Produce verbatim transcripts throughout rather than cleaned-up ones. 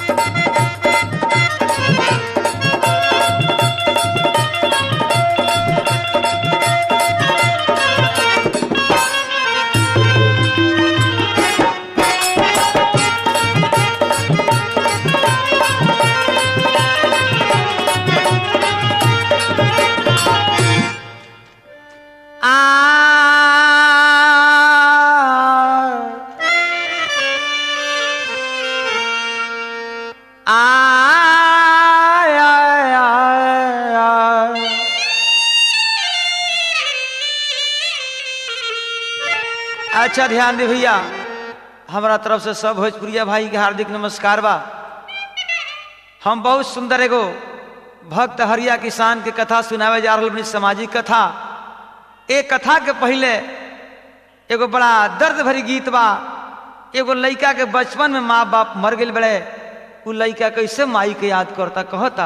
अच्छा ध्यान दे भैया, हमारा तरफ से सब भोजपुरिया भाई के हार्दिक नमस्कार बा। हम बहुत सुंदर एगो भक्त हरिया किसान के कथा सुनावे जा रहा बनी, सामाजिक कथा। एक कथा के पहले एगो बड़ा दर्द भरी गीत बा। एगो लड़का के बचपन में माँ बाप मर गए बड़े, उ लड़का कैसे माई के याद करता, कहता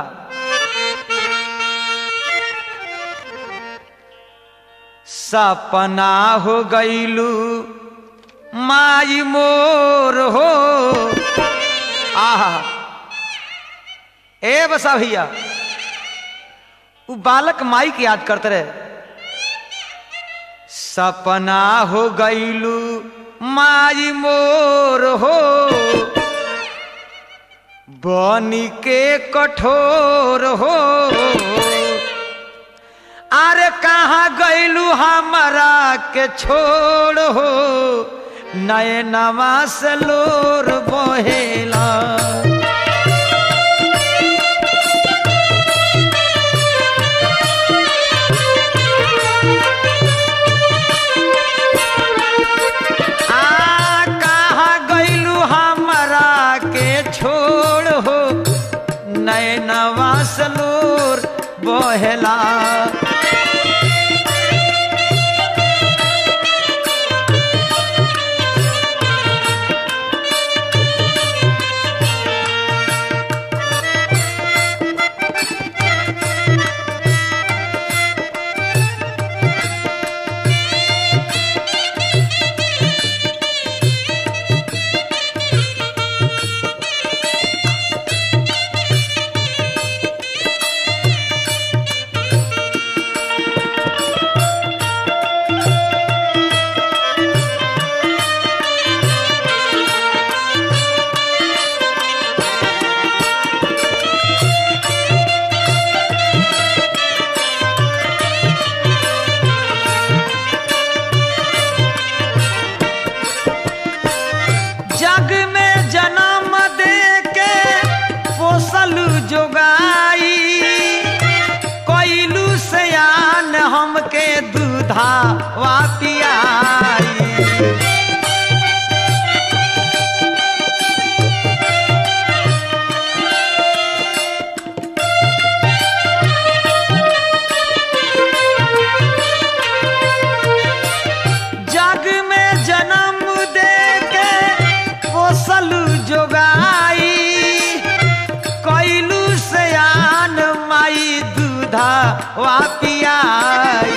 सपना हो गईलू माई मोर हो। आहा ए बसा भैया, उ बालक माई की याद करते रहे। सपना हो गईलू माई मोर हो, बनी के कठोर हो। अरे कहाँ गईलू हमारा के छोड़ हो, नए नवा से लोर बहेला। आ कहाँ गईलू हमारा के छोड़ हो, नए नवा से लोर बहेला। जग में जन्म दे के पोसल जोगाई, कोइलू सयान हमके दूधा वापियाई। जग में जन्म दे के पोसल जोगाई, कोइलू सयान माई दूधा वापियाई।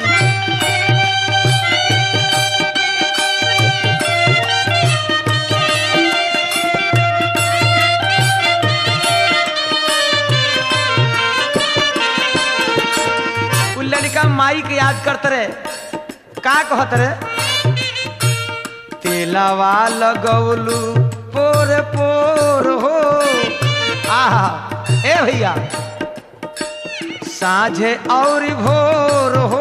उ लड़का माई के याद करते रहे, का कहत रहे? तेलावा लगौलू पोर पोर हो। आहा ए भैया, साझे और भोर हो,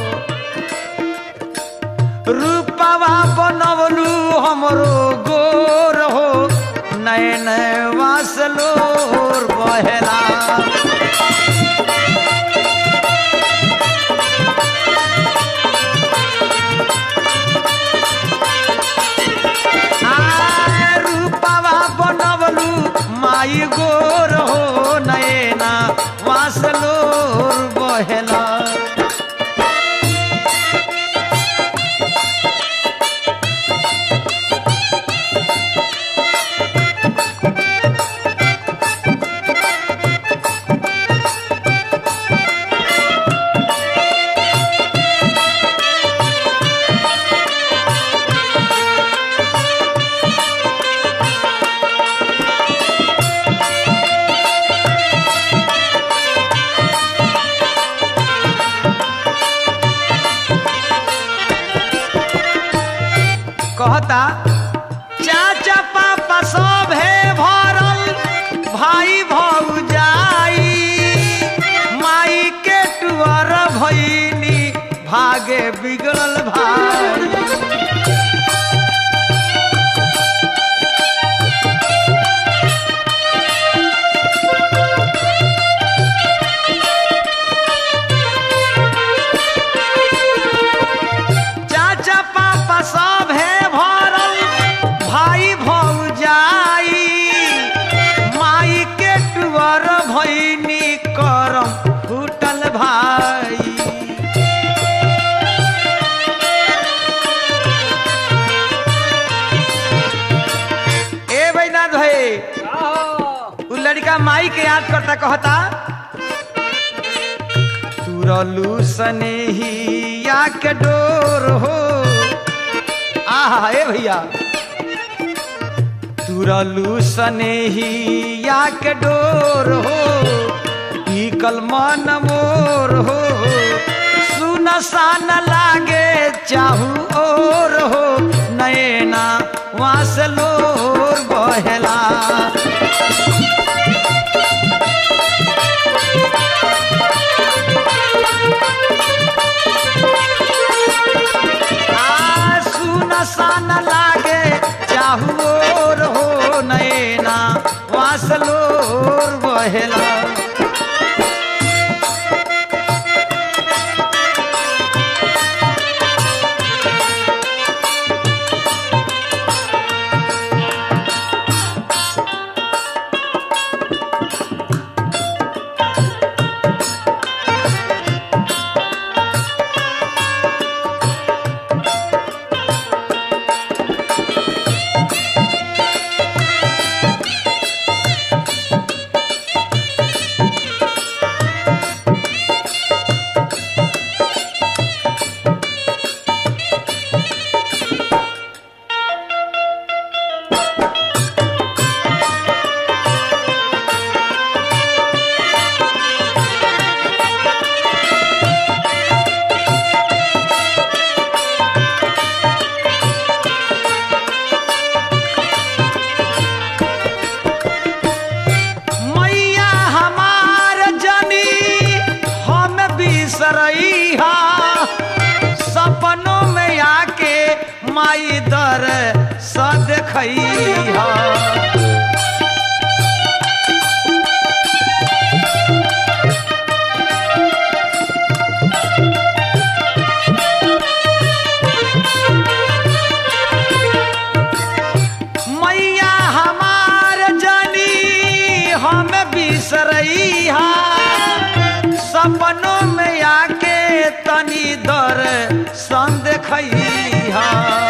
रूपवा बनवलू हमरो गोर हो, नए नए वासलोर बहेला। माई गोर हो, नयना वासलोर बहेला। कहता चाचा पापा सब है भरल भाई भौजाई माई के टुअर भईनी भागे बिगड़ल भाई सब है भरल भाई भौजाई माई के टुअर भईनी करम फूटल भाई ए बैनाथ भाई उ लड़का माई के याद करता कहता तुरलू सनेहिया के डोर हो आहा ए भैया तुरलू सनेहिया के डोर हो पीकल मन मोर हो सुन सान लागे चाहू और हो नैना वास लोर बहेला सान लागे चाहूर हो नैना वासलोर बहेला सपनों में आके माई दर सद खैहा मैया हमार जानी हम बिसरैहा सपनों में आके तनी दर सन देखैहा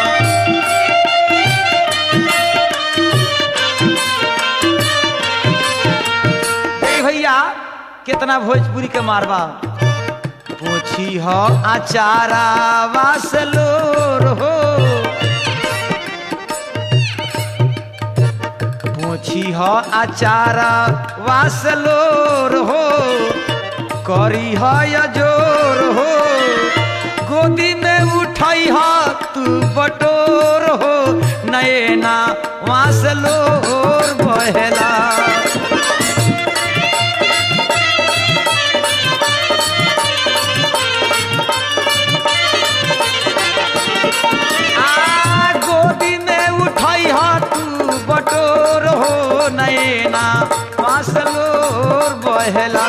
भैया कितना भोजपुरी के मारवा पूछी हो आचारा वासलोर हो पूछी हो आचारा वासलोर हो करी है जोर हो गोदी में उठाई हा तू बटोर हो नैना वासलोर बहेला आ गोदी में उठाई हा तू बटोर हो नैना वासलोर बहेला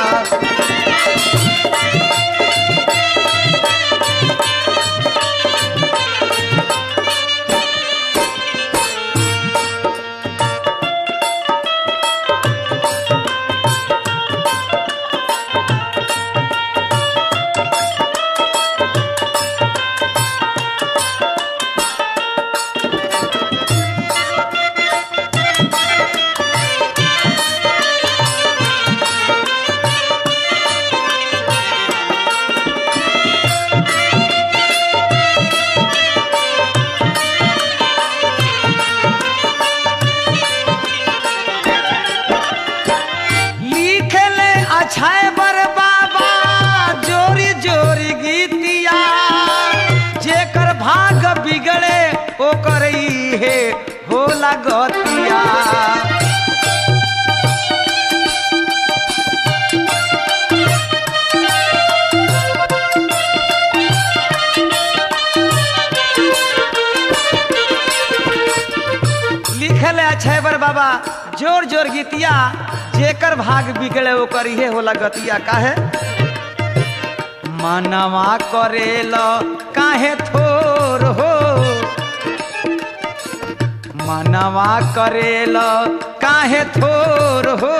बा जोर जोर गीतिया जेकर भाग बिगड़े ओकर इहे होला गतिया काहे मनवा करेल काहे थोर हो मनवा करेल काहे थोर हो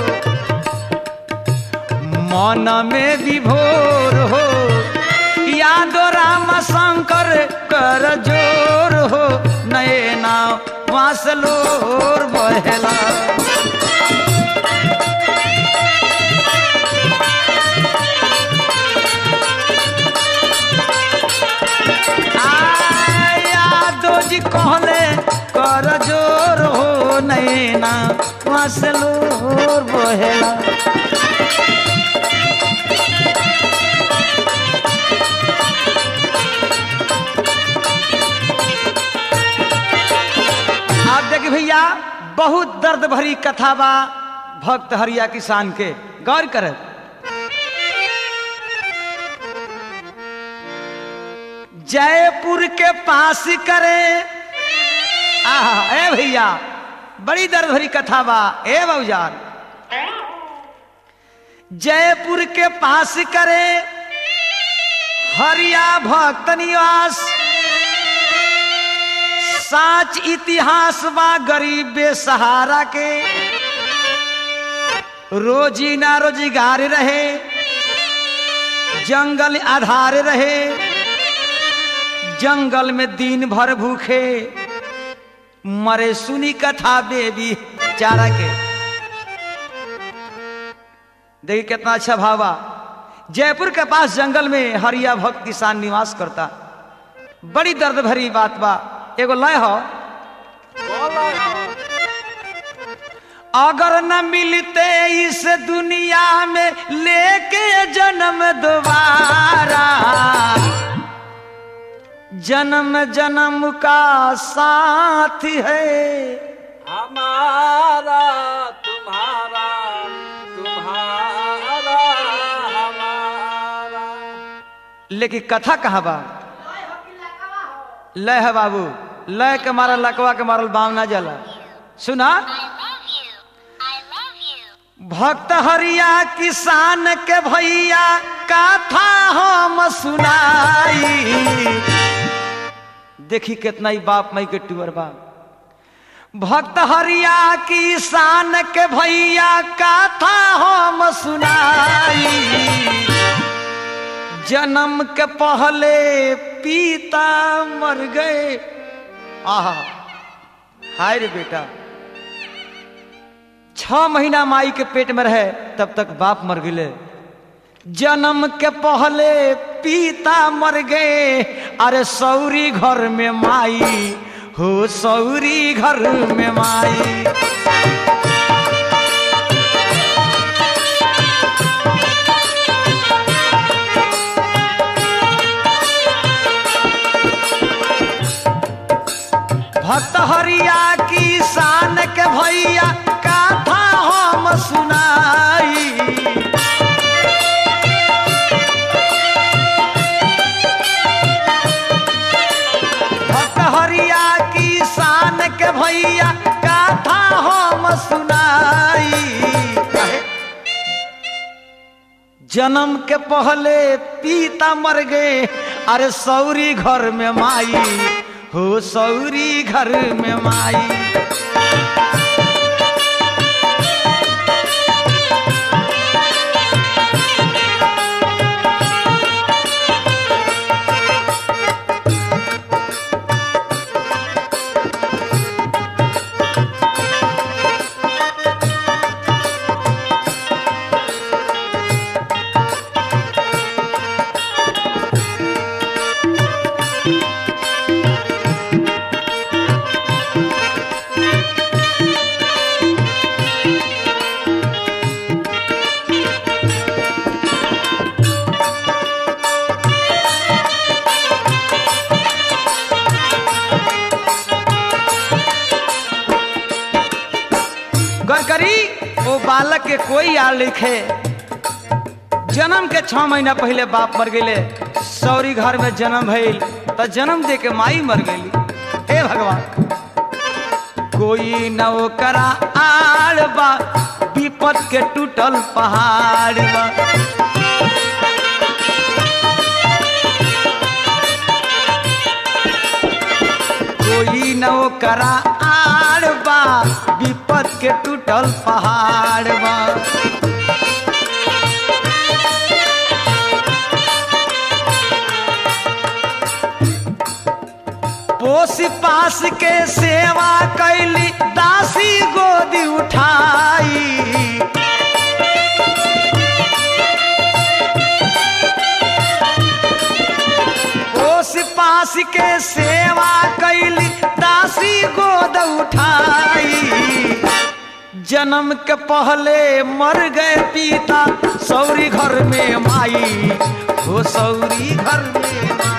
मन में विभोर हो यादो राम शंकर कर जोर हो नैना वासलोर बहेला यादो जी कहले कर जोर हो नैना वासलोर बहेला भैया बहुत दर्द भरी कथा बा भक्त हरिया किसान के गौर कर जयपुर के पास करे आहा ए भैया बड़ी दर्द भरी कथा बा ए बउजान जयपुर के पास करे हरिया भक्त निवास साच इतिहास बा गरीब बेसहारा के रोजी ना रोजगार रहे जंगल आधार रहे जंगल में दिन भर भूखे मरे सुनी कथा बेबी चारा के देखिए कितना अच्छा भावा जयपुर के पास जंगल में हरिया भक्त किसान निवास करता बड़ी दर्द भरी बात बा एगो लय हो अगर न मिलते इस दुनिया में लेके जन्म दोबारा जन्म जन्म का साथ है हमारा तुम्हारा तुम्हारा हमारा। लेकिन कथा कहाँ बा लय है बाबू लय के मारल लकवा के मारल बाम ना जला सुना भक्त हरिया किसान के भैया कथा हम सुनाई देखी कितना ही बाप मई के टूअर बा भक्त हरिया किसान के भैया कथा हम सुनाई जन्म के पहले पिता मर गए आहा हाय रे बेटा छह महीना माई के पेट में रहे तब तक बाप मर गए जन्म के पहले पिता मर गए अरे सौरी घर में माई हो सौरी घर में माई भक्त हरिया किसान के भैया कथा हम सुनाई भक्त हरिया किसान के भैया कथा हम सुनाई जन्म के पहले पिता मर गए अरे सौरी घर में माई हो सौरी घर में माई गरकरी वो बालक के कोई यार लिखे जन्म के छह महीना पहले बाप मर गए सौरी घर में जन्म भइल तो जन्म दे के माई मर गई। हे भगवान कोई न ओकरा आड़ बा विपद के टूटल पहाड़ बा कोई न ओकरा आड़ बा विपद के टूटल पहाड़ बा पोस पास के सेवा कैली दासी गोदी उठाई पोस पास के सेवा कैली दासी गोद उठाई जन्म के पहले मर गए पिता सौरी घर में माई हो सौरी घर में माई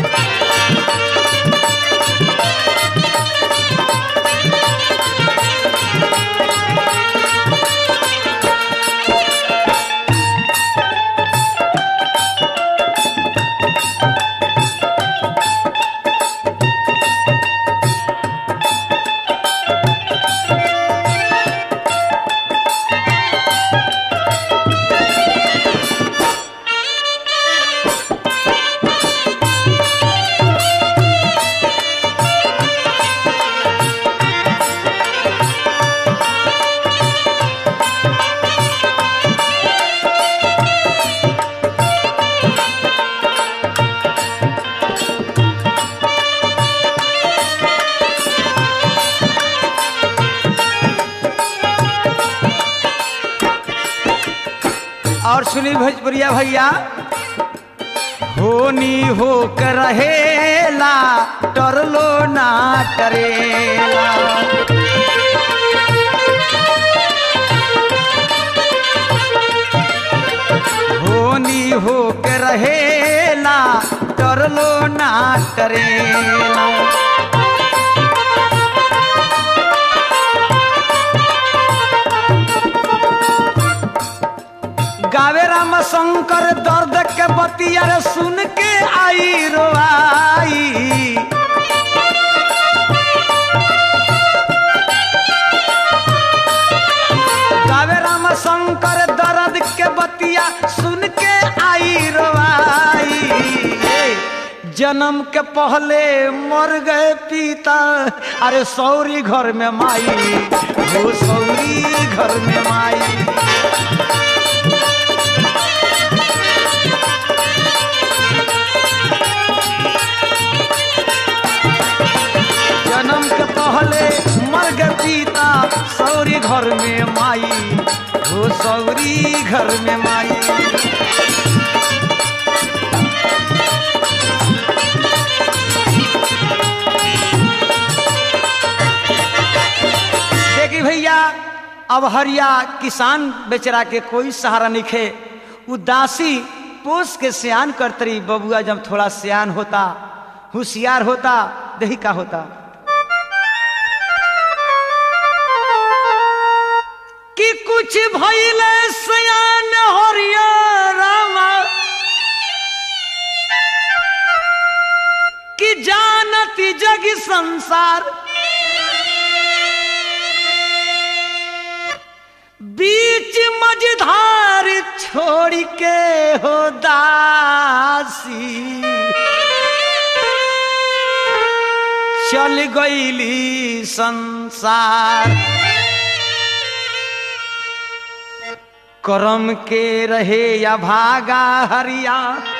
और सुनी भोजपुरिया भैया होनी होकर रहेला डरलो ना डरेला होनी होकर रहेला डरलो ना डरेला गावे राम शंकर दर्द के बतिया सुन के आई रोआई गावे राम शंकर दर्द के बतिया सुन के आई रोआई जन्म के पहले मर गए पिता अरे सौरी घर में माई हो सौरी घर में माई जन्म के पहले मर गए पिता सौरी घर में माई हो सौरी घर में माई देखी भैया अब हरिया किसान बेचारा के कोई सहारा नहीं खे उदासी पोस के सियान करतरी बबुआ जब थोड़ा सियान होता होशियार होता दही का होता कि कुछ भइले सियान हरिया रामा कि जानती जग संसार बीच मझधार छोड़ के हो दासी चल गईली संसार करम के रहे या भागा हरिया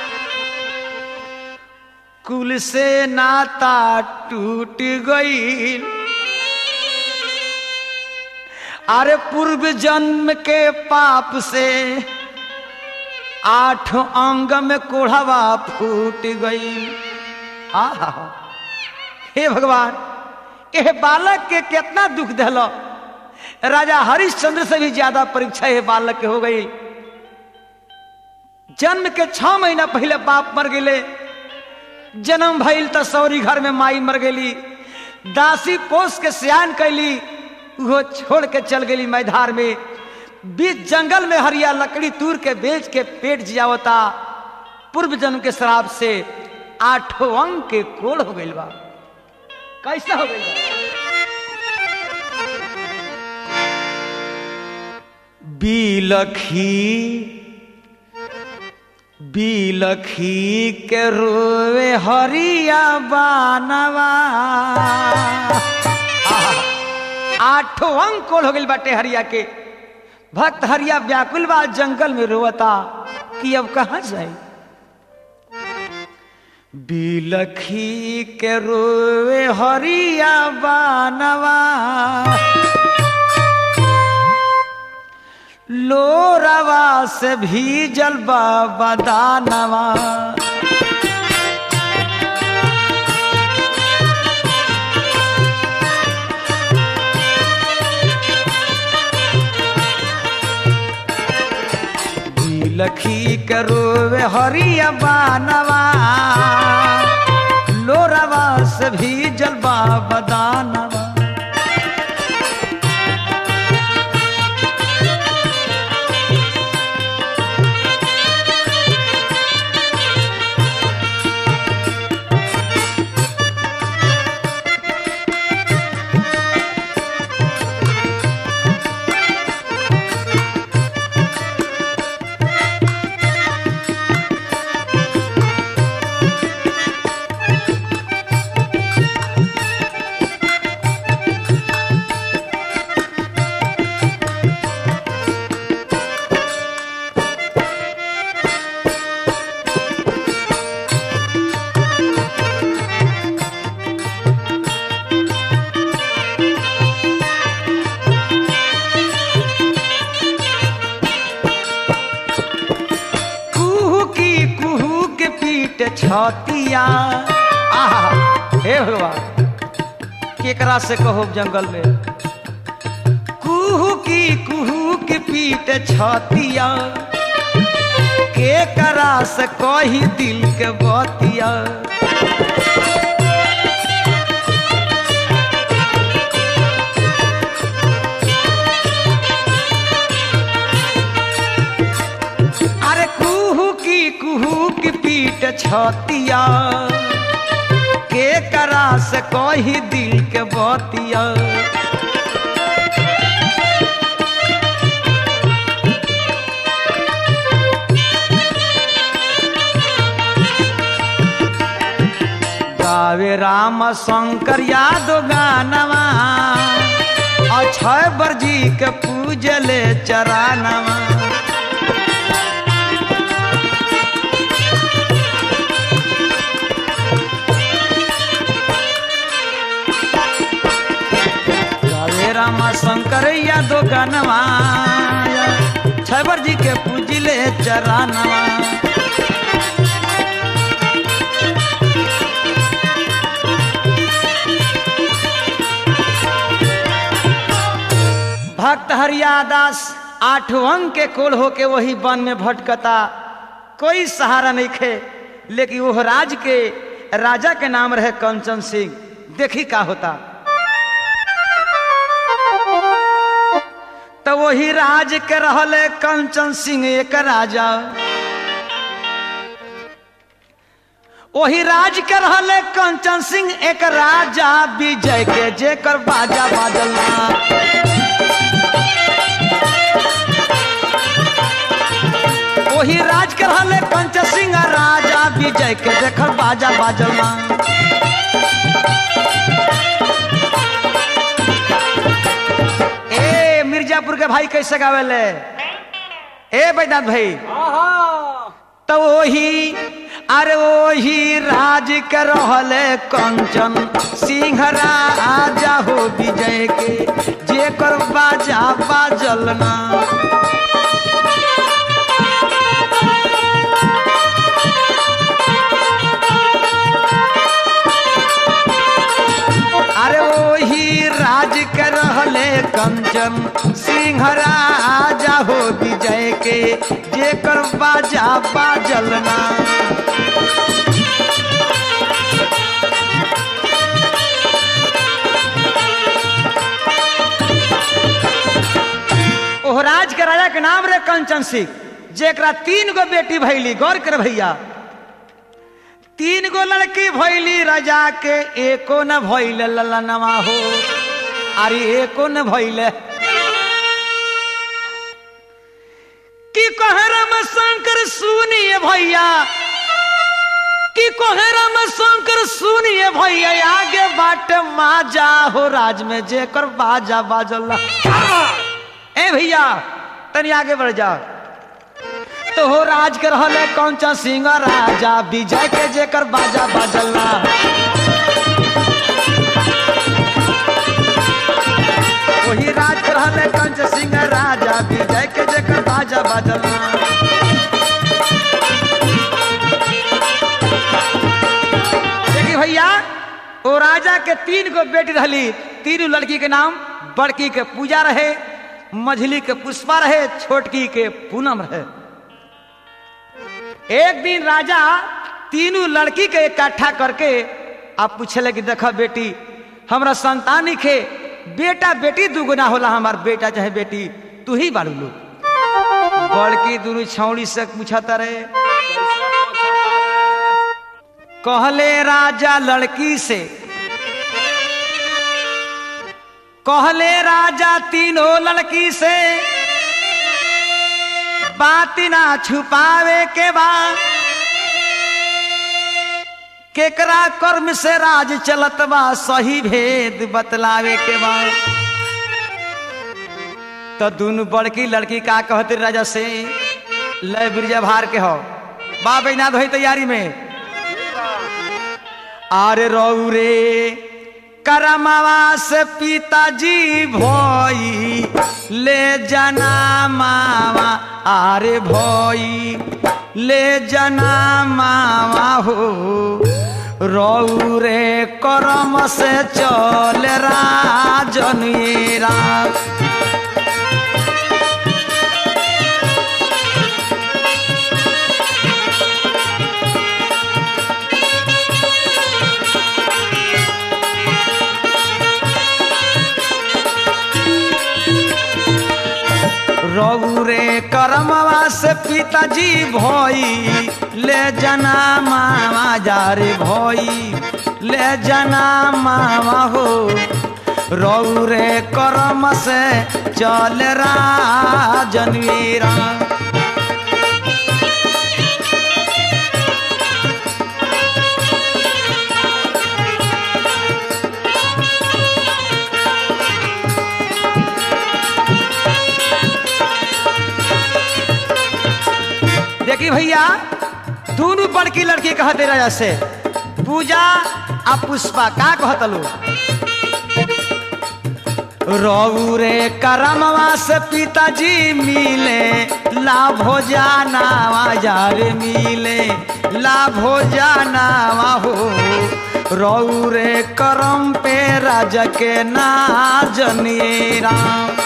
कुल से नाता टूट गई अरे पूर्व जन्म के पाप से आठ अंग में कोढ़वा फूट गई। आहा हे भगवान ये बालक के कितना दुख दिलो। राजा हरिश्चंद्र से भी ज्यादा परीक्षा ये बालक के हो गई। जन्म के छह महीना पहले बाप मर गए, जन्म भइल तो सौरी घर में माई मर गई, दासी पोस के सियान कैली वो छोड़ के चल गई मैदान में। बीच जंगल में हरिया लकड़ी तूर के बेच के पेट जियावता। पूर्व जन्म के श्राप से आठों अंग के कोड़ हो गई बा। कैसा हो गई बा? बिलखी बिलखी के रोवे हरिया बानवा। आठों अंग कोल हो गई बाटे हरिया के। भक्त हरिया व्याकुल बा जंगल में रोवता कि अब कहाँ जाए। बिलखी के रोवे हरिया बानवा लोरावा से भीजल बाबा दानवा। बिलखी के रोवे हरिया बानवा लोरावा से भीजल बाबा दानवा। छतिया आहा हे भगवान केकरा से कहो जंगल में। कुहू की कुहू की पीट छतिया केकरा से कही दिल के बतिया। अरे कुहू की कुहू की पीट छतिया केकरा से कही दिल के बतिया। गावे राम शंकर यादव गानवा अक्षय बरजी के पूजले चरानवा। राम शंकर यादव गानवा छबर जी के पूजिले चरानवा। भक्त हरियादास आठों अंग के कोल होके वही वन में भटकता, कोई सहारा नहीं खे। लेकिन वो राज के राजा के नाम रहे कंचन सिंह। देखी का होता। तो वही राज के रहले कंचन सिंह एक राजा। वही राज के रहले कंचन सिंह एक राजा विजय के जेकर बाजा बाजला। वही राज के रहले कंचन सिंह राजा विजय के जेकर बाजा बाजला। मिर्जापुर के भाई कैसे गावेले ए बैदात भाई। तो वही अरे वही राज के रहले कंचन सिंह राजा हो विजय के जेकर बाजा बाजलना। अरे वही राज के रहले कंचन सिंह राजा हो विजय के जेकर बाजा बाजलना। ओह राज के राजा के नाम रे कंचन सिंह जेकरा तीन गो बेटी भैली। गौर कर भैया, तीन गो लड़की भैली राजा के एको न भैल ललनवा हो। अरे एको न भैले कि कोहरम शंकर सुनिए भैया, कि कोहरम शंकर सुनिए भैया, आगे बाट माजा हो राज में जेकर बाजा बाजला। ए भैया तनी आगे बढ़ जाओ। तो हो राज कर हले कौन चा सिंह राजा, विजय के जेकर बाजा बाजला। वही राज कर हले कौन चा सिंह राजा, विजय के जेकर बाजा बाजला। देखिए भैया वो राजा के तीन गो बेटी रहली, तीनों लड़की के नाम, बड़की के पूजा रहे, मझली के पुष्पा रहे, छोटकी के पूनम रहे। एक दिन राजा तीनों लड़की के इकट्ठा करके आप पूछले कि देखा बेटी हमरा संतान खे, बेटा बेटी दुगुना होला, हमार बेटा चाहे बेटी तू ही बारू लो। बड़की दोनों छौड़ी से पूछता रहे, कहले राजा लड़की से, कहले राजा तीनों लड़की से, बात ना छुपावे के बाद, केकरा कर्म से राज चलत बा, सही भेद बतलावे के बाद। तो दोनों बड़की लड़की का कहते राजा से, लय बिरजा भार के हो बाबे ना धोई तैयारी में। आरे रऊ रे करमवा से पिताजी भोई ले जना मावा, आरे भोई ले जना मावा हो, रऊ रे करम से चल राजनीरा। रऊ रे करमवा से पिताजी भोई ले जना मामा, जा रे भोई ले जना मामा हो, रऊ रे करम से चल राजनीरा। देखी भैया दोनों बड़की लड़की कहते राजा से, पूजा आ पुष्पा का कहतलो, रऊ रे करमवा से पिताजी मिले लाभ हो जानावा, जार मिले लाभ हो जानावा हो, रऊ रे करम पे राजा के ना जनिएरा।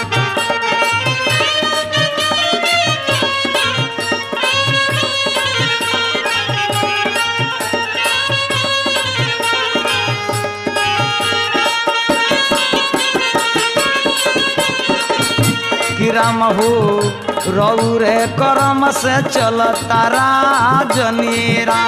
राम हो रऊ रे करम से चलता राजनीरा।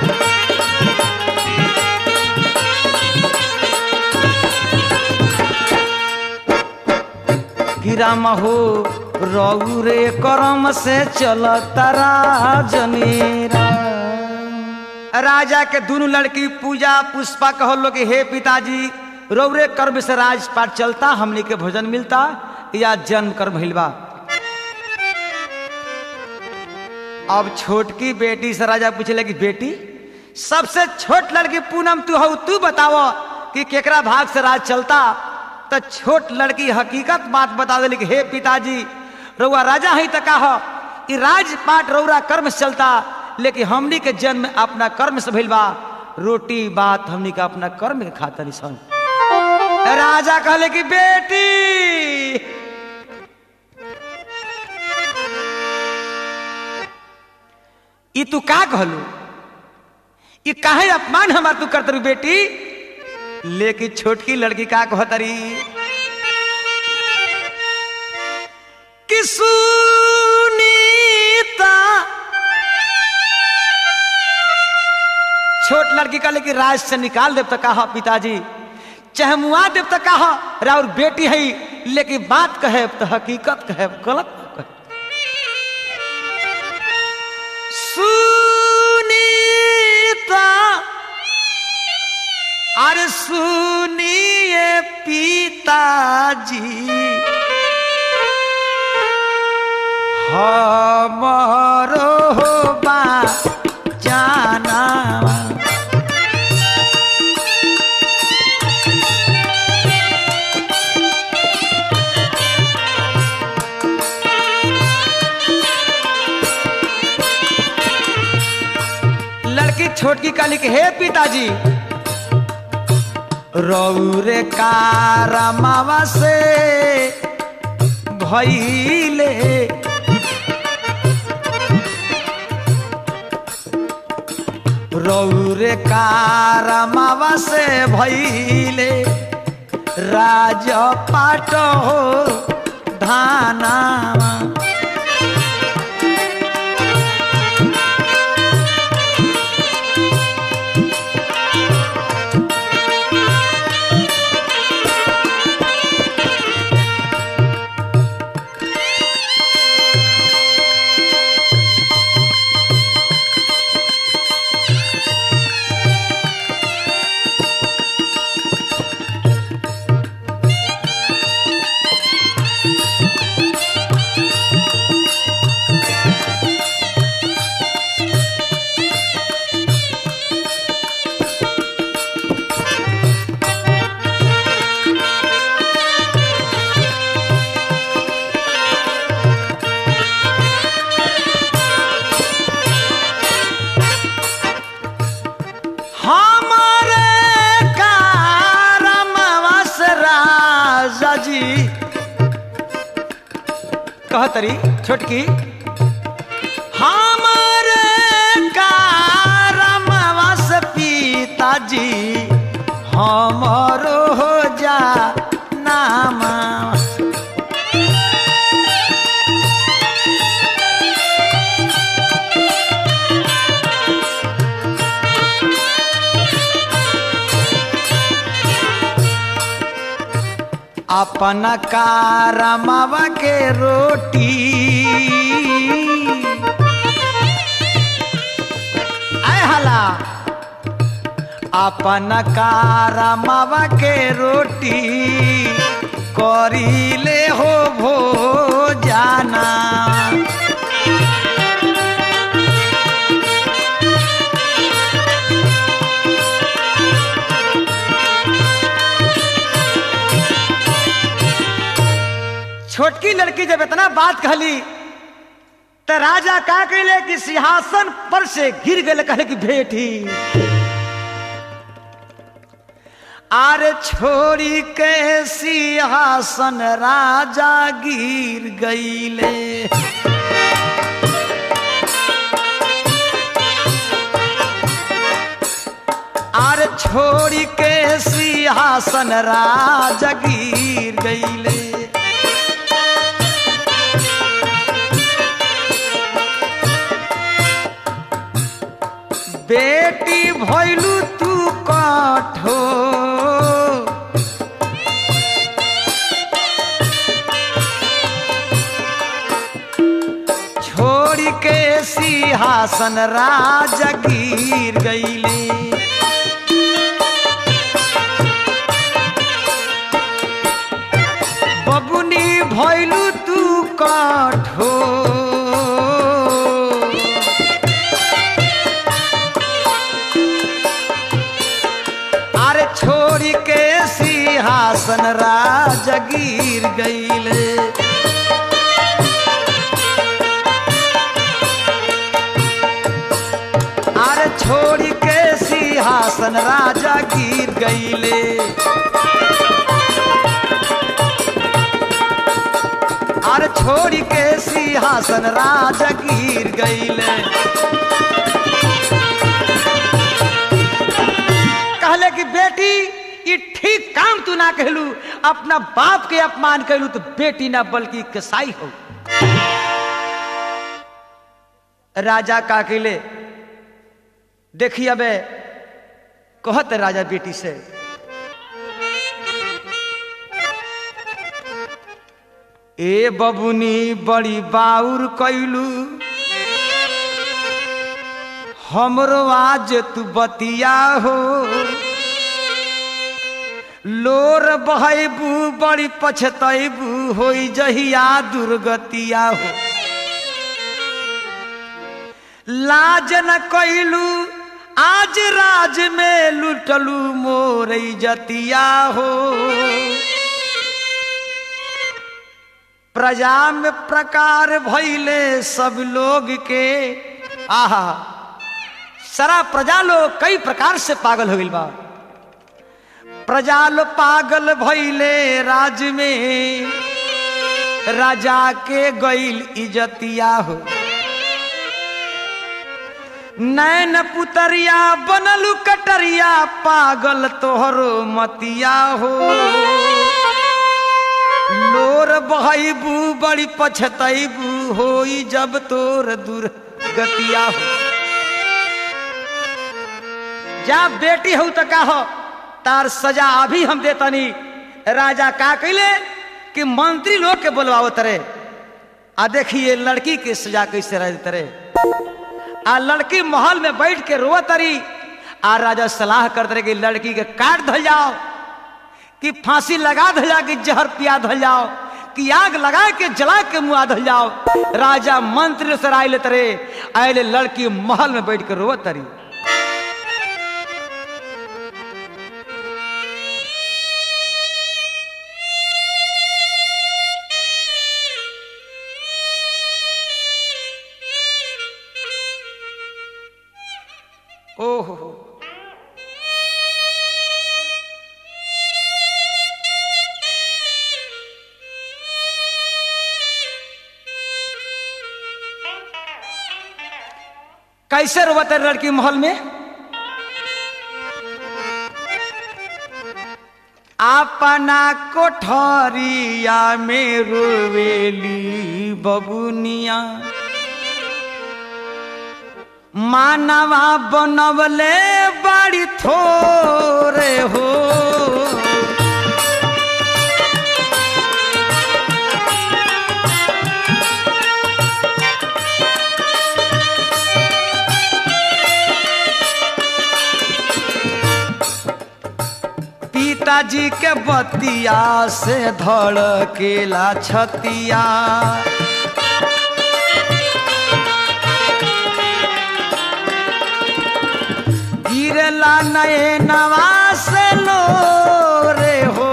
राम हो रऊ रे करम से चलता राजनीरा। राजा के दोनों लड़की पूजा पुष्पा कहलो कि हे पिताजी रऊ रे कर्म से राजपाट चलता, हमने के भोजन मिलता या जन्म कर भइलबा। अब छोटकी बेटी से राजा पूछले कि बेटी सबसे छोट लड़की पूनम तू हो, तू बताओ कि केकरा भाग से राज चलता। तो छोट लड़की हकीकत बात बता दिली कि हे पिताजी रउआ राजा है तो का हो, कि राजपाट रउरा कर्म से चलता, लेकिन हमनी के जन्म अपना कर्म से भइल बा, रोटी बात हमनी का अपना कर्म के खाता निसन। राजा कहले कि बेटी ई तू का कहलू, ये काहे अपमान हमार तू करतरू बेटी। लेकिन छोटकी लड़की का कहतरी कि सुनीता, छोट लड़की का लेकिन राज से निकाल देव तो कहा पिताजी, चाहे मुआ देव तो कहा राउर बेटी है, लेकिन बात कहे तो हकीकत कहे, गलत कहे। पिताजी हमरो बा जाना लड़की छोटकी काली के हे पिताजी रौरे कारमावा से भइले रौरे कारमावा से भइले राजपाट हो धाना कहतरी छोटकी हमारे कारमवास पिताजी हमरो हो जा नामा अपना कारमावा के रोटी आय हला अपना कारमावा के रोटी करीले हो भो जाना छोटकी लड़की जब इतना बात कहली तो राजा का कहले कि सिंहासन पर से गिर गए कहले कि बेटी आरे छोड़ी के सिंहासन राजा गिर गईले आरे छोड़ी के सिंहासन राजा गिर गईले बेटी भइलू तू कठो छोड़ के सिंहासन राजा गिर गईले बबुनी भइलू तू कठो छोड़ी के सिंहासन राजा गिर गईले अरे छोड़ी के सिंहासन राजा गिर गईले अरे छोड़ी के सिंहासन राजा गिर गईले कहले कि बेटी ये ठीक काम तू ना कहलू अपना बाप के अपमान कहलू तो बेटी ना बल्कि कसाई हो राजा का कहले देखिए अबे कहत राजा बेटी से ए बबुनी बड़ी बाउर कैलू हमरो आज तू बतिया हो लोर बहबू बड़ी पछतैबू होई जहिया दुर्गतिया हो। लाज न कैलू आज राज में लुटलू मोर इज्जतिया हो। प्रजा में प्रकार भइले सब लोग के आहा सारा प्रजा लोग कई प्रकार से पागल हो गइल बा। प्रजा लोग पागल भइले राज में राजा के गइल इज्जतिया हो। नैन पुतरिया बनलू कटरिया पागल तोहरो मतिया हो। लोर बहबू बड़ी पछतैबू होई जब तोर दुर्गतिया हो। जा बेटी हो तो का हो तार सजा अभी हम देतनी। राजा का कैले कि मंत्री लोग के बुलवाओ तरे आ देखिए लड़की की सजा कैसे रह तरे। आ लड़की महल में बैठ के रोवत तरी आ राजा सलाह कर तरे कि लड़की के काट धल जाओ कि फांसी लगा धल जाओ कि जहर पिया धल जाओ कि आग लगा के जला के मुआ धल जाओ। राजा मंत्री से राय ले तरे आये लड़की महल में बैठ के रोवत तरी। ओहो कैसे रोवत है लड़की महल में। अपना कोठरिया में रोवेली बबुनिया मानवा बनवले बड़ी थोरे हो। पिताजी के बतिया से धड़केला छतिया गिरला नए नवास लो रे हो।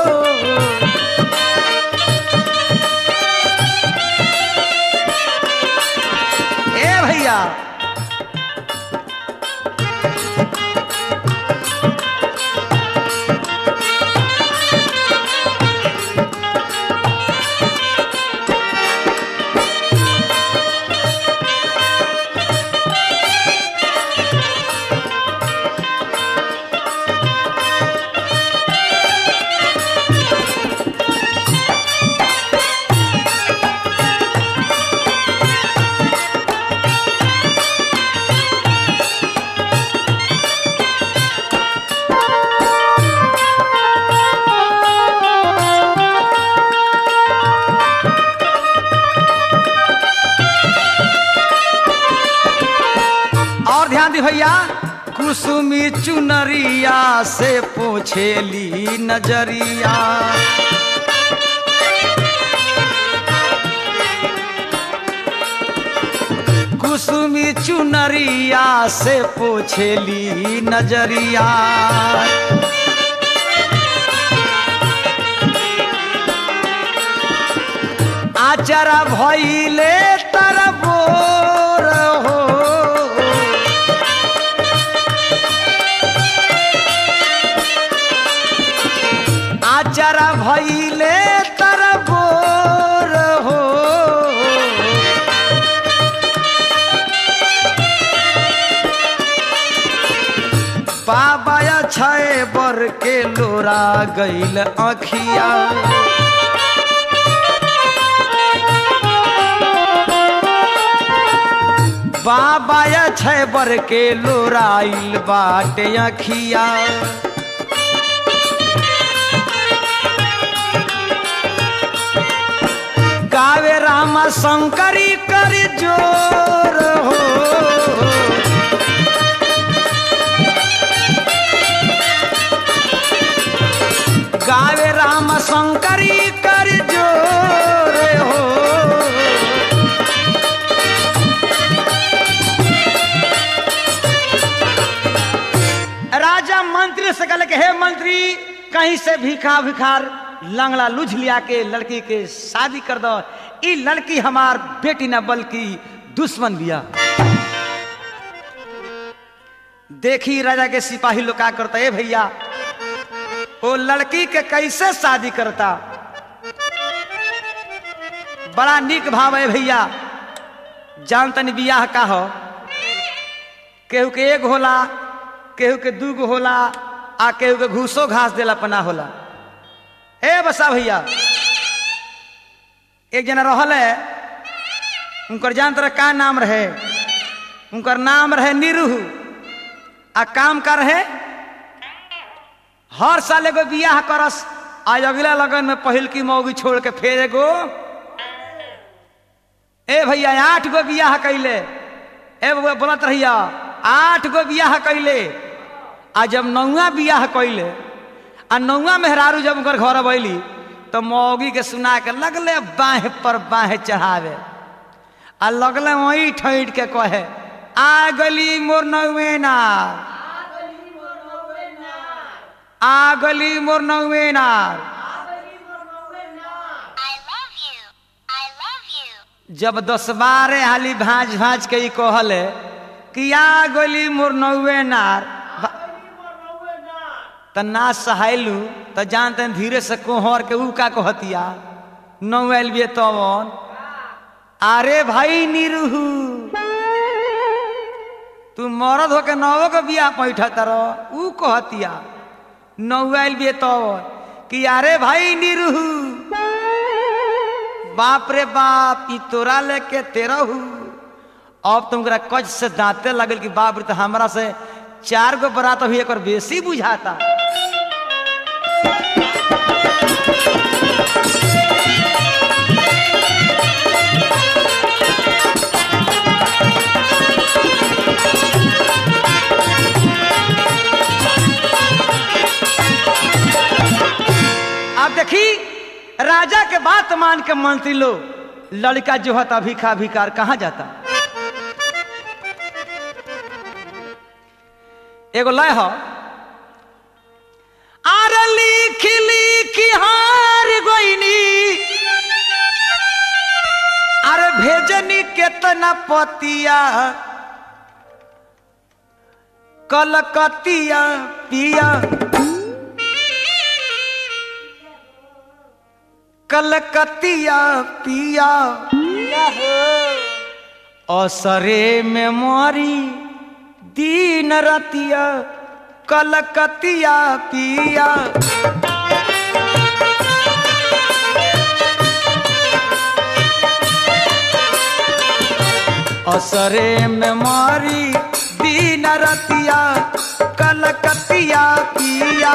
ए भैया भैया कुसुमी चुनरिया से पोछेली नजरिया कुसुमी चुनरिया से पोछेली नजरिया आचरा भइले तरबोर हो आचरा भइले तरबोर हो बाबा छे बर के लोरा गइल अखिया बाबा छे बर के लोराइल बाटे अखिया गावे रामा शंकरी कर जोर हो शंकरी कर जोर हो। राजा मंत्री से कहले कि हे मंत्री, कहीं से भिखा भिखार लंगड़ा लुझ लिया के लड़की के शादी कर दो। ई लड़की हमार बेटी न बल्कि दुश्मन बिया। देखी राजा के सिपाही लोग क्या करता है भैया, वो लड़की के कैसे शादी करता। बड़ा निक भाव है भैया। जानतन बियाह का हो, केहू के एक होला, केहू के दू गो होला, आ केहू के घूसो घास देला पना होला। ए बसा भैया, एक जना रहल है, उनकर जानत रहे का नाम रहे, उनकर नाम रहे निरूह। आ काम कर रहे, हर साल एगो बियाह करस। आज अगला लगन में पहिल की मौगी छोड़ के फेर एगो। ए भैया आठ गो बियाह कैले। ए बोलत रहिया आठ गो बियाह कैले। आ जब नौवा बियाह कैले, आ नौवा मेहरारू जब उनकर घर अबैली तो मौगी के सुना के लगले बाह पर बाह चढ़ावे। आ लगले वही ठैठ के कहे, आ गली मोर नौवेना, आ गली मोर नौवेना। जब दस बारह हाली भाज भाज के कहले कि आ गली मोर नौवेनार, त ना सहायलू त जानते धीरे से कोहर के ऊ का कहतिया नौवेल भी तवन। अरे भाई निरूह, तू मरद होके नवो के बियाह पैठा तारो। ऊ कहतिया नौवेल भी तवन कि अरे भाई निरूह, बाप रे बाप, ई तोरा लेके तेरा हूँ। अब तुमरा कच से दांते लगल कि बाप रे, तो हमरा से चार गो बरात अभी एक बेसी बुझाता। अब देखी राजा के बात मान के मंत्री लोग, लड़का जो होता भिखा भिकार कहां जाता। एगो लय हो, आर लिख लिख हार गोइनी, अरे भेजनी केतना पतिया, कलकतिया पिया, कलकतिया पिया, असरे में मोरी दीन रतिया, कलकतिया पिया। असरे में मोरी दीन रतिया, कलकतिया पिया।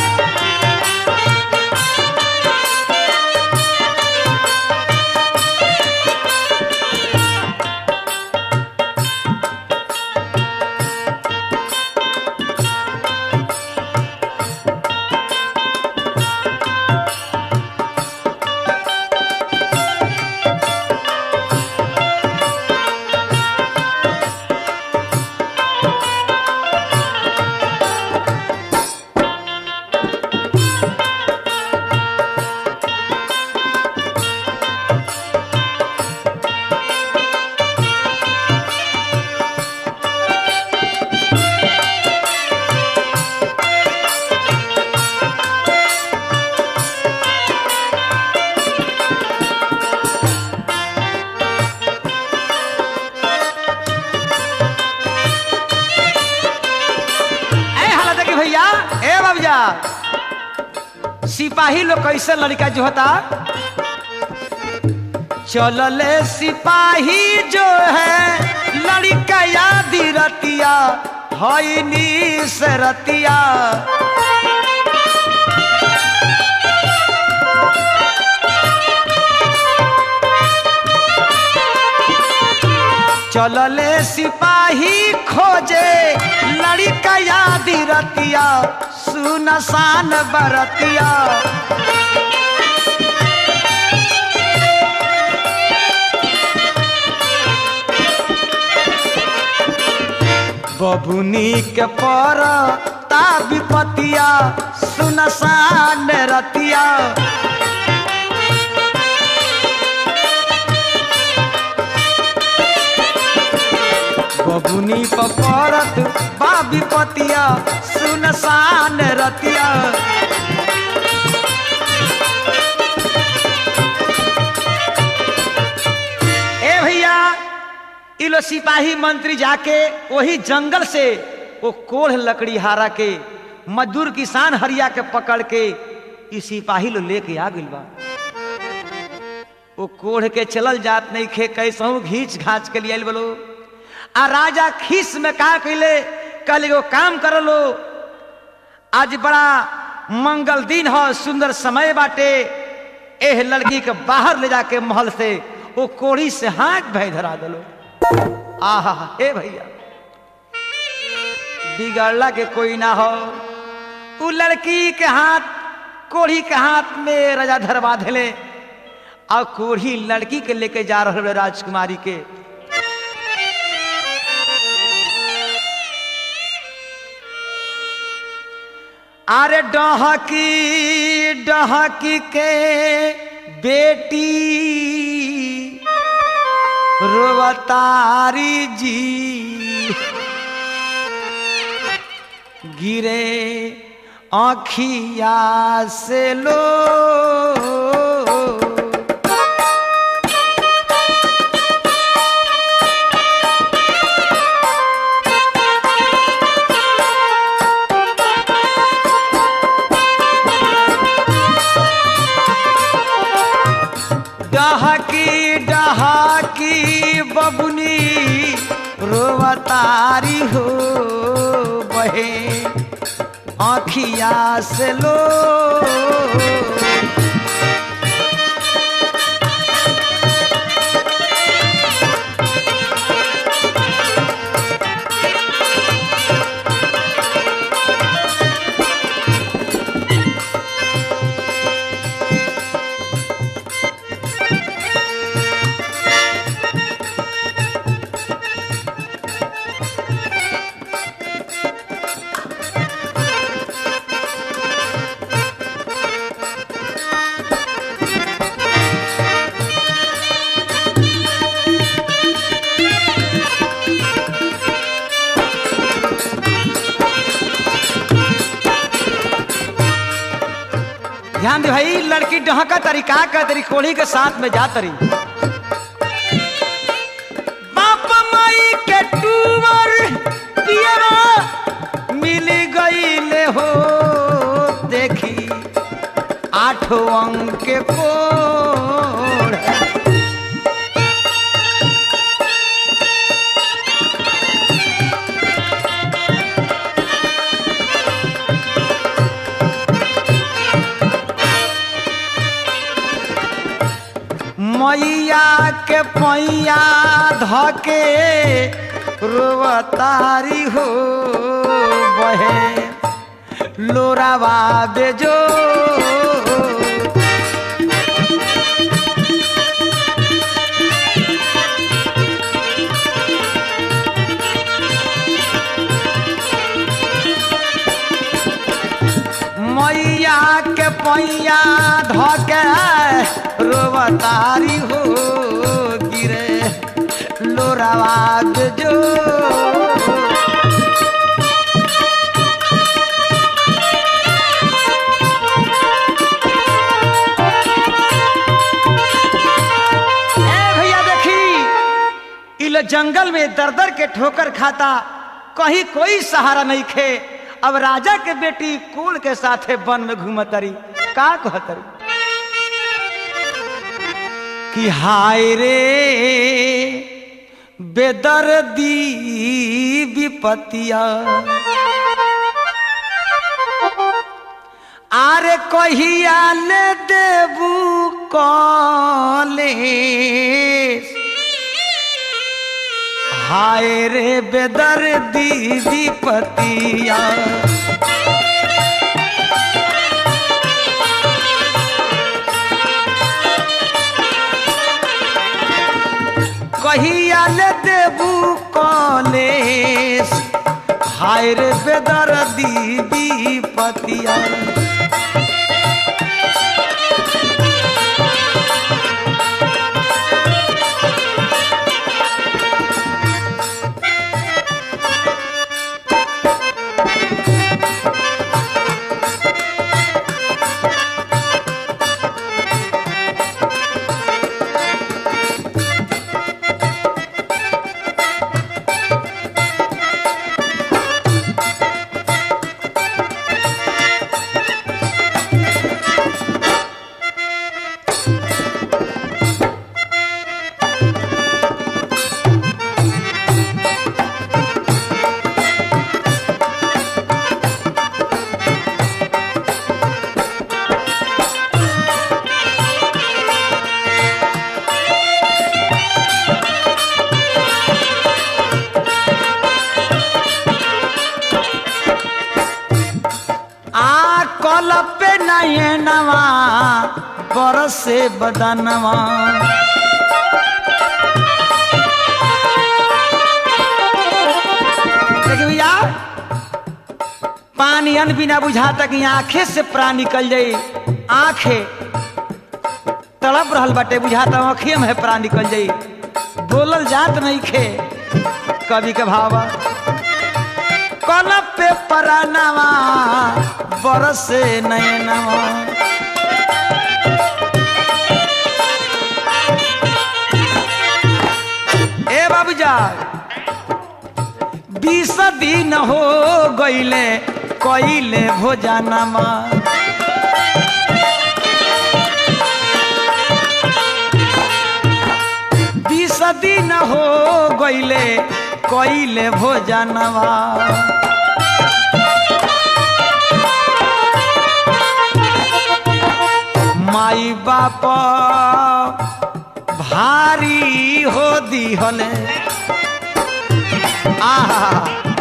सिपाही लोग कैसे लड़का जो होता, चलले सिपाही जो है लड़का यादी रतिया, हई नीस रतिया। चलले सिपाही खोजे लड़का यादी रतिया, सुनसान बरतिया। बबुनी के पर ता विपतिया सुनसान रतिया बबुनी पर परत बा विपतिया सुनसान रतिया ए भैया इलो सिपाही मंत्री जाके वही जंगल से वो कोढ़ लकड़ी हारा के मजदूर किसान हरिया के पकड़ के इस सिपाही लो लेके आ गइल बा। वो कोढ़ के चलल जात नहीं खे कैसहू घींच घाच के लिए बोलो आ राजा खीस में का कैले कल एगो काम कर लो आज बड़ा मंगल दिन हो सुंदर समय बाटे एह लड़की के बाहर ले जाके महल से वो कोढ़ी से हाथ भय धरा दलो। आहा हे भैया बिगड़ला के कोई ना हो उ लड़की के हाथ कोढ़ी के हाथ में राजा धरवा धले और कोढ़ी लड़की के लेके जा रहे राजकुमारी के। अरे डहकी डहकी के बेटी रोवतारी जी गिरे आँखिया से लो डहकी डहकी बबुनी रोवतारी हो बहे आँखिया से लो ध्यान दे भाई लड़की डहका तरीका का तरी कोढ़ी के साथ में जा तरी बाप माई के टूवर पियरा मिल गई ले हो देखी आठों अंक के कोढ़ मैया के पैया धके रोवतारी हो बहे लोरावा बेजो मैया के पैया धके रोवतारी हो गिरे लोरावा जो भैया देखी इल जंगल में दर दर के ठोकर खाता कहीं कोई सहारा नहीं खे। अब राजा के बेटी कोल के साथे वन में घूमतरी का कहतरी कि हाय रे बेदर्दी विपतिया आरे कहिया ले देबू कॉले हाय रे बेदर्दी विपतिया कहिया ले देबू कॉलेज हाय रे बेदर्दी विपतिया पे नयनवा बरसे बदनवा देखिए भैया पानी अन बिना बुझाता कि आंखें से प्राण निकल जाये आंखें तड़प रहल बाटे बुझाता आंखें में प्राण निकल जाये बोलल जात नहीं खे कवि के भावा कल पे परानवा बरसे नयनवा ए बाबूजा बीस दिन हो गईले कईले भोजनमा बीस दिन हो गईले कईले भोजनवा माई बाप भारी हो दिहले आहा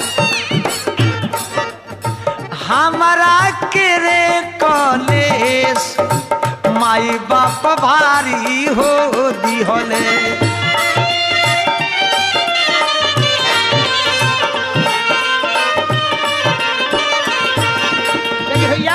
हमारा के रे कलेश माई बाप भारी हो दिहले भैया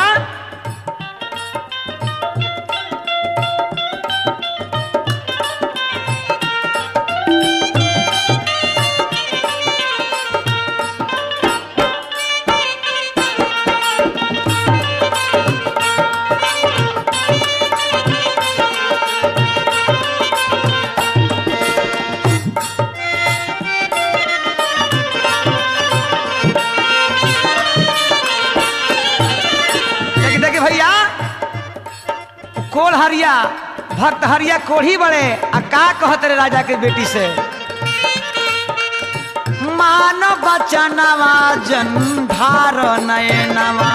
कोल हरिया भक्त हरिया कोढ़ी बड़े आ का कहत रे राजा के बेटी से मान बचनवा जंधार नयनवा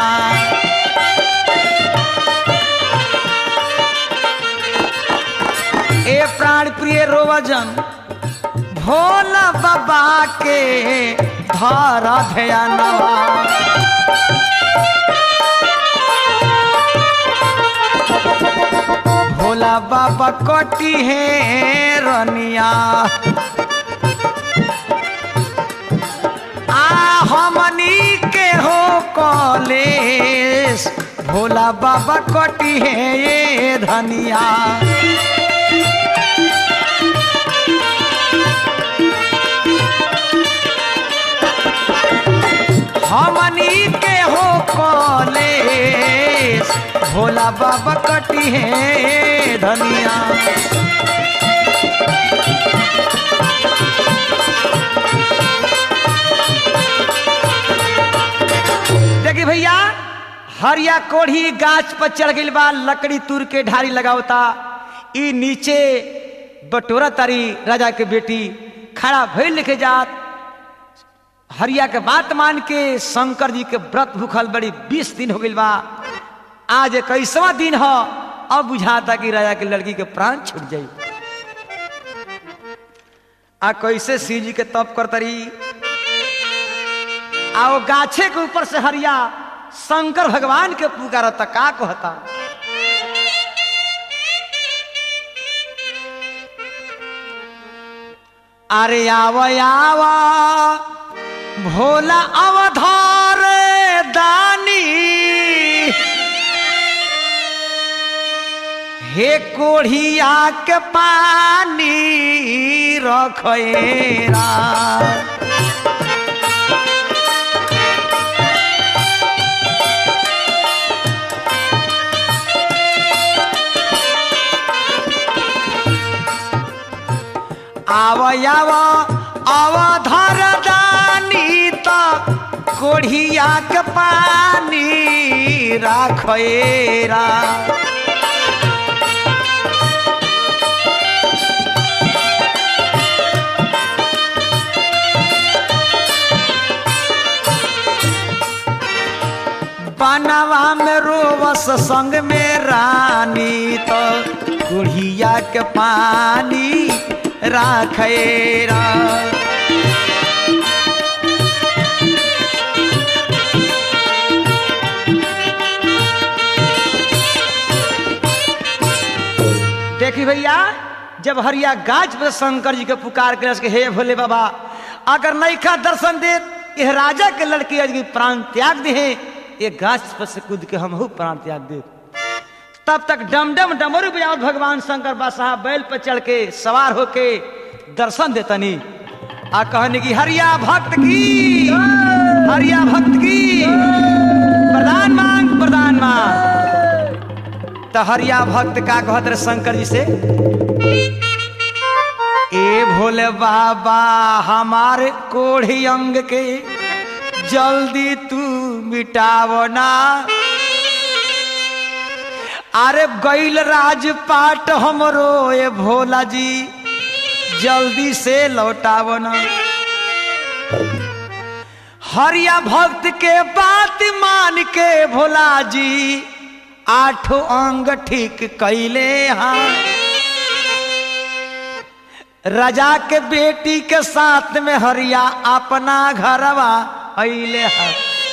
ए प्राण प्रिय रोवजन भोला बाबा के धर ध्यानवा भोला बाबा कोटी है रनिया आ हमनी के हो कॉलेज भोला बाबा कोटी है ये धनिया हमनी के हो कॉलेज भोला बाबा कटी है धनिया देखिए भैया हरिया कोढ़ी गाछ पर चढ़ गई बा लकड़ी तूर के ढारी लगावता ई नीचे बटोरा तारी राजा के बेटी खड़ा भइल लिखे जात हरिया के बात मान के शंकर जी के व्रत भूखल बड़ी बीस दिन हो गई बा आज इक्कीसवां दिन हो अब बुझाता कि राजा के लड़की के प्राण छूट जाये आ कैसे शिव जी के तप करतरी आओ गाछे के ऊपर से हरिया शंकर भगवान के पुकारता का कहता अरे आवा आवा भोला अवधार दानी हे कोढ़िया के पानी रखेरा आव आव अवधर दानी तो कोढ़िया के पानी रखेरा बनवा में रोवस संग में रानी तो कुढ़िया के पानी राखेरा देखी भैया जब हरिया गाछ पर शंकर जी के पुकार के के हे भोले बाबा अगर नैखा दर्शन दे यह राजा के लड़की आज प्राण त्याग दे ये गाछ पर से कूद के हम प्राण त्याग दे। तब तक डम डम डमरू बजाओ भगवान शंकर बादशाह बैल पर चढ़ के सवार होके दर्शन देतनी आ कहने की हरिया भक्त की हरिया भक्त की प्रदान मांग प्रदान मांग। तो हरिया भक्त का कहत रहे शंकर जी से ए भोले बाबा हमारे कोढ़ी अंग के जल्दी तू मिटावो ना अरे गैल राजपाट हमरो ए भोला जी जल्दी से लौटावो ना। हरिया भक्त के बात मान के भोला जी आठों अंग ठीक कैले हाँ राजा के बेटी के साथ में हरिया अपना घरवा अइले हाँ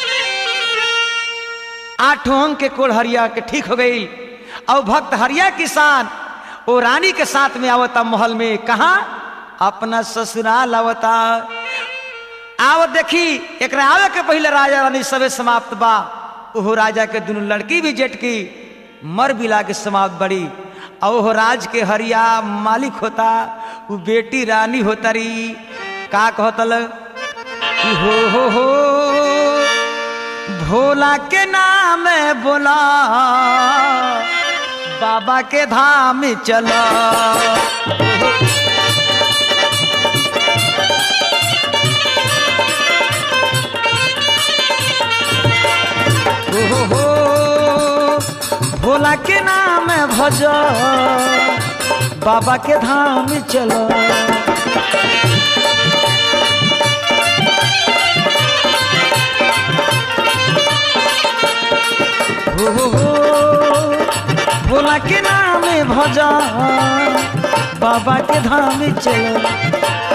आठों अंग के कोल हरिया के ठीक हो गई और भक्त हरिया किसान वो रानी के साथ में आवता महल में कहा अपना ससुराल आवता आव देखी एक आवे के पहले राजा रानी सबे समाप्त बा ओहो राजा के दोनों लड़की भी जेठ की मर बिला के समाप्त बड़ी और ओहो राज के हरिया मालिक होता वो बेटी रानी होता री का कहतल हो हो हो भोला के नाम बोला बाबा के धाम चला हो हो भोला के नाम भज बाबा के धाम चलो हो हो भोला के नाम भज बाबा के धाम चलो।